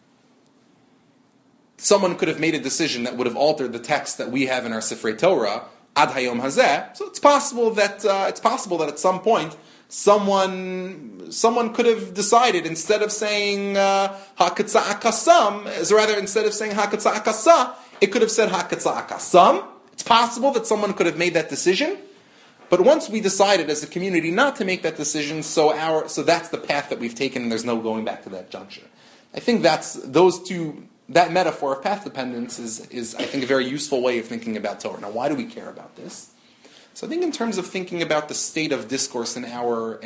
someone could have made a decision that would have altered the text that we have in our Sifrei Torah, ad hayom hazeh. So it's possible that at some point someone could have decided, instead of saying hakatza'akasam, instead of saying hakatza'akasa, it could have said hakatza'akasam. It's possible that someone could have made that decision. But once we decided as a community not to make that decision, so that's the path that we've taken, and there's no going back to that juncture. I think that metaphor of path dependence is I think a very useful way of thinking about Torah. Now, why do we care about this? So I think in terms of thinking about the state of discourse in our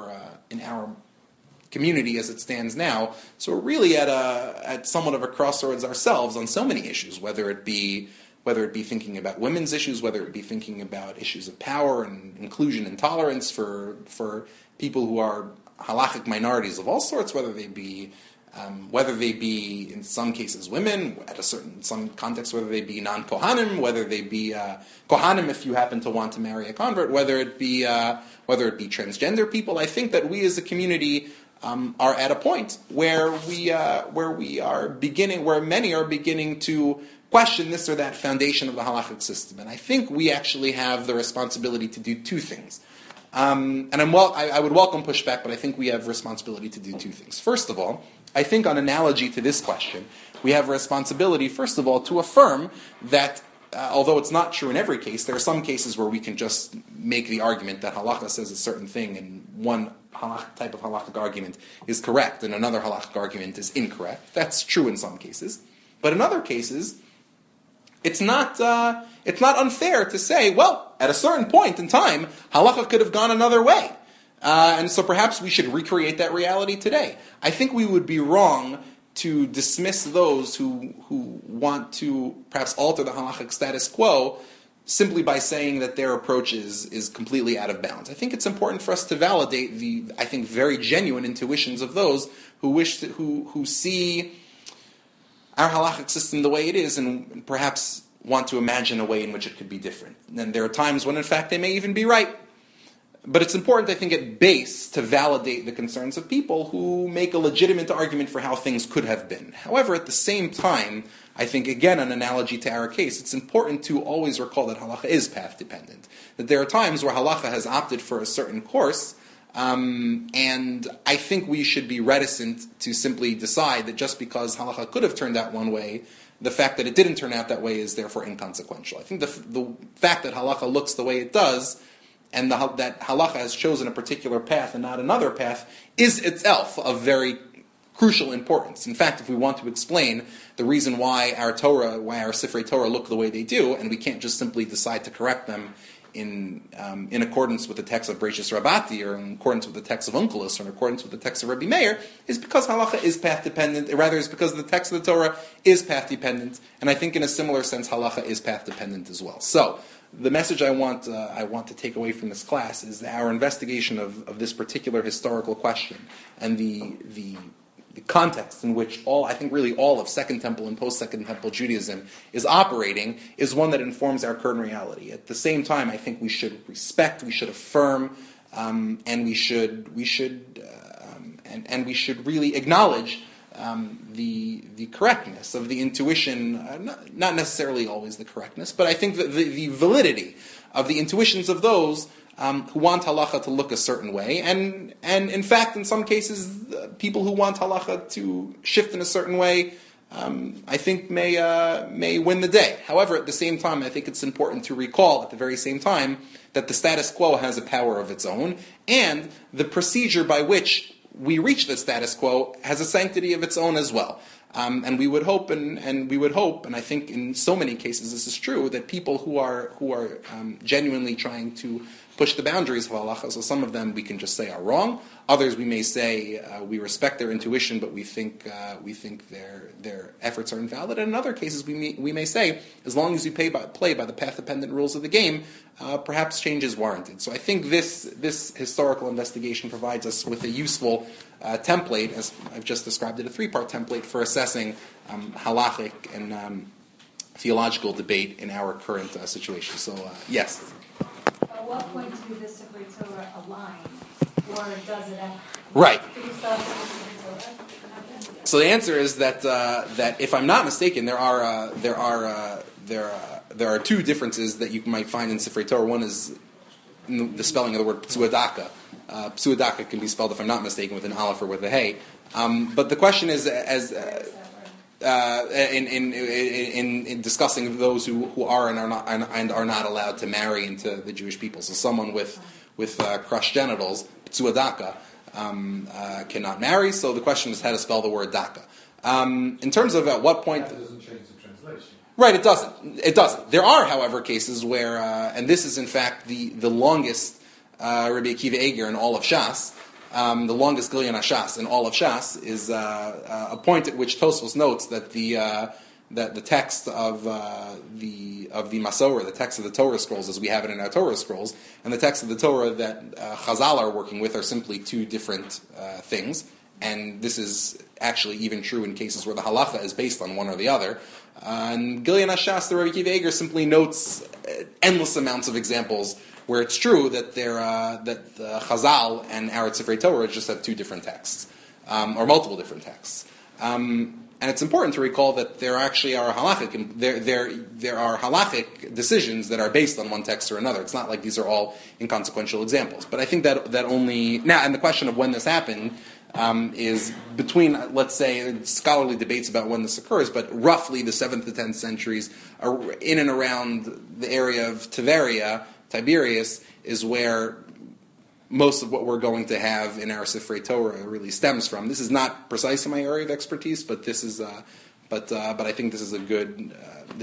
community as it stands now, so we're really at somewhat of a crossroads ourselves on so many issues, whether it be thinking about women's issues, whether it be thinking about issues of power and inclusion and tolerance for people who are halachic minorities of all sorts, whether they be in some cases women, some contexts whether they be non-Kohanim, whether they be Kohanim if you happen to want to marry a convert, whether it be transgender people. I think that we as a community are at a point where many are beginning to question this or that foundation of the halachic system, and I think we actually have the responsibility to do 2 things. And I would welcome pushback, but I think we have responsibility to do 2 things. First of all, I think on analogy to this question, we have a responsibility, first of all, to affirm that although it's not true in every case, there are some cases where we can just make the argument that halakha says a certain thing and one type of halachic argument is correct and another halachic argument is incorrect. That's true in some cases. But in other cases, it's not unfair to say, well, at a certain point in time, halakha could have gone another way. And so perhaps we should recreate that reality today. I think we would be wrong to dismiss those who want to perhaps alter the halachic status quo simply by saying that their approach is completely out of bounds. I think it's important for us to validate the, I think, very genuine intuitions of those who see our halachic system the way it is and perhaps want to imagine a way in which it could be different. And there are times when, in fact, they may even be right. But it's important, I think, at base to validate the concerns of people who make a legitimate argument for how things could have been. However, at the same time, I think, again, an analogy to our case, it's important to always recall that halacha is path-dependent. That there are times where halacha has opted for a certain course, and I think we should be reticent to simply decide that just because halacha could have turned out one way, the fact that it didn't turn out that way is therefore inconsequential. I think the fact that halacha looks the way it does, and that halacha has chosen a particular path and not another path, is itself of very crucial importance. In fact, if we want to explain the reason why our Sifrei Torah look the way they do, and we can't just simply decide to correct them in accordance with the text of Bereishis Rabbati, or in accordance with the text of Onkelos, or in accordance with the text of Rabbi Meir, is because halacha is path-dependent. Rather, it's because the text of the Torah is path-dependent, and I think in a similar sense, halacha is path-dependent as well. So, the message I want to take away from this class is that our investigation of this particular historical question and the context in which all of Second Temple and post-Second Temple Judaism is operating is one that informs our current reality. At the same time, I think we should respect, we should affirm, and we should really acknowledge the correctness of the intuition, not necessarily always the correctness, but I think that the validity of the intuitions of those who want halacha to look a certain way, and in fact, in some cases, people who want halacha to shift in a certain way I think may win the day. However, at the same time, I think it's important to recall at the very same time that the status quo has a power of its own, and the procedure by which we reach the status quo has a sanctity of its own as well. And we would hope, and I think in so many cases this is true, that people who are genuinely trying to push the boundaries of halacha, so some of them we can just say are wrong. Others we may say we respect their intuition, but we think their efforts are invalid. And in other cases we may say, as long as you play by the path-dependent rules of the game, perhaps change is warranted. So I think this historical investigation provides us with a useful template, as I've just described it, a 3-part template for assessing halachic and theological debate in our current situation. So yes. At what point do the Sefer Torah align, or does it have? Right. Do we start with the Sefer Torah? So the answer is that if I'm not mistaken, there are 2 differences that you might find in Sefer Torah. One is the spelling of the word psuadaka. Psuadaka can be spelled, if I'm not mistaken, with an aleph or with a hey. But the question is, in discussing those who are and are not allowed to marry into the Jewish people. So someone with crushed genitals, psuadaka, cannot marry. So the question is how to spell the word daka. In terms of at what point. That doesn't change the translation. Right, it doesn't. There are, however, cases where, and this is in fact the longest Rabbi Akiva Eger in all of Shas, the longest Gilyon HaShas in all of Shas, is a point at which Tosfos notes that the text of the Masorah, the text of the Torah scrolls as we have it in our Torah scrolls, and the text of the Torah that Chazal are working with are simply 2 different things. And this is actually even true in cases where the halacha is based on one or the other. And Gilyon HaShas, the Rabbi Akiva Eger, simply notes endless amounts of examples where it's true that that Chazal and our Sefer Torah just have 2 different texts, or multiple different texts. And it's important to recall that there actually are halachic there are halachic decisions that are based on one text or another. It's not like these are all inconsequential examples. But I think that only now, and the question of when this happened is between, let's say, scholarly debates about when this occurs, but roughly the 7th to 10th centuries, in and around the area of Tiberias, is where most of what we're going to have in our Sifrei Torah really stems from. This is not precisely my area of expertise, but this is, but I think this is a good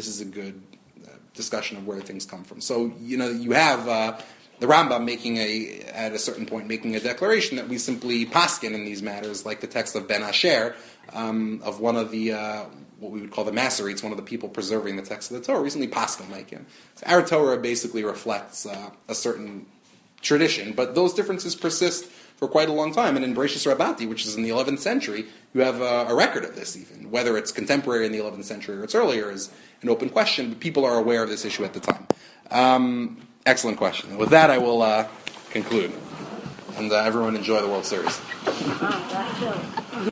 discussion of where things come from. So you have the Rambam at a certain point making a declaration that we simply paskin in these matters, like the text of Ben Asher, of one of the what we would call the Masoretes, one of the people preserving the text of the Torah, recently paskin like him. So our Torah basically reflects a certain tradition, but those differences persist for quite a long time. And in Bereshis Rabbati, which is in the 11th century, you have a record of this even. Whether it's contemporary in the 11th century or it's earlier is an open question, but people are aware of this issue at the time. Excellent question. With that, I will conclude. And everyone enjoy the World Series.